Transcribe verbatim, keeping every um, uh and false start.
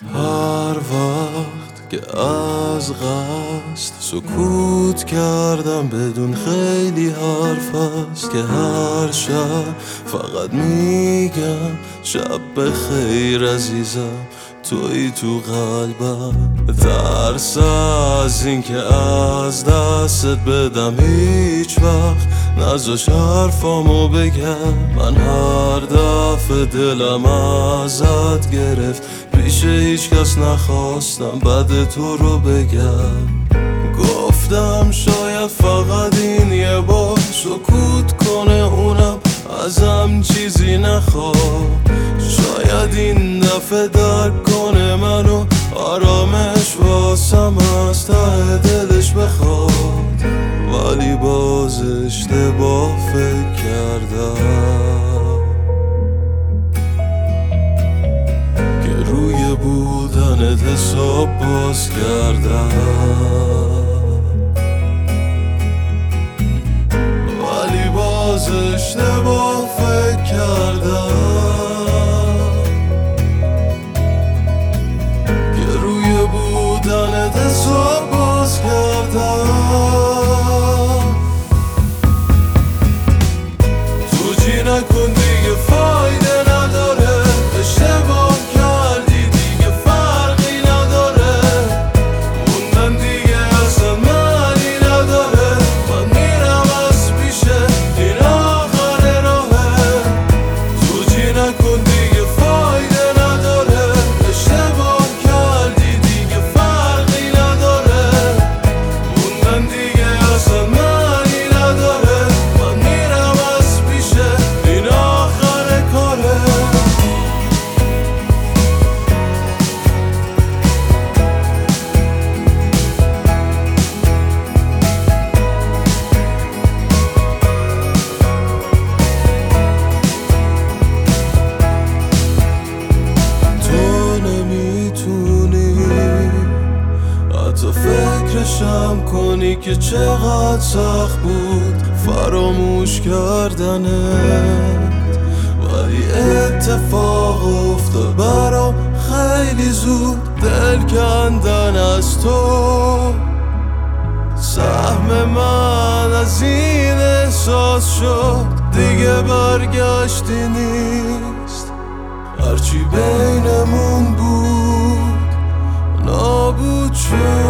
هر وقت که از قصد سکوت کردم بدون خیلی حرف است که هر شب فقط میگم شب بخیر عزیزم، توی تو قلبم. ترس از این که از دستت بدم هیچ وقت نذاش حرفامو بگم. من هر دفعه دلم ازت گرفت پیش هیچ کس نخواستم بد تو رو بگم. گفتم شاید فقط این یه بار سکوت کنه اونم ازم چیزی نخواد. شاید این دفعه درک کنه منو آرامش واسم از ته دلش بخواد. ولی باز اشتباه فکر کردم که روی بودنت حساب باز کردم. ولی باز اشتباه فکر کردم که روی بودنت حساب باز کردم. نکن دیگه فایده نداره، اشتباه کردی دیگه فرقی نداره، موندن دیگه اصلا معنی نداره. من میرم از پیشه این آخر راهه. توجی نکن دیگه فایده نداره، اشتباه کردی دیگه فرقی نداره، موندن دیگه اصلا معنی نداره. من میرم از پیشه تو فکرشم کنی که چقدر سخت بود فراموش کردنت. ولی اتفاق افتاد برام خیلی زود، دل کندن از تو. سهم من از این احساس شد دیگه برگشتی نیست. هرچی بینمون بود نابود شد.